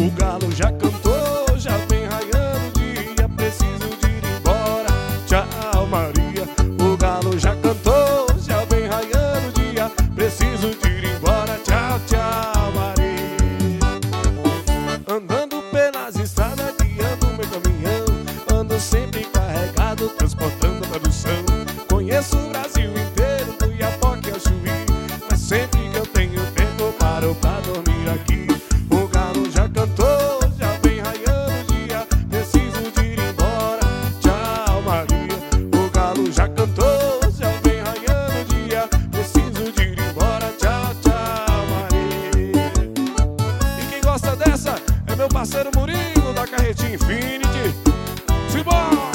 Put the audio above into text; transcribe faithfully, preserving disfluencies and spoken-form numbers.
O galo já cantou, já vem raiando o dia, preciso de ir embora, tchau Maria. O galo já cantou, já vem raiando o dia, preciso de ir embora, tchau, tchau Maria. Andando pelas estradas, guiando meu caminhão, ando sempre carregado, transportando produção. Conheço o Brasil inteiro, do Iapoque ao Chuí, mas sempre que eu tenho tempo paro pra dormir aqui. O galo já cantou, já vem raiando o dia, preciso de ir embora, tchau Maria. O galo já cantou, já vem raiando o dia, preciso de ir embora, tchau, tchau Maria. E quem gosta dessa é meu parceiro Murilo da Carretinha Infinity. Simbora!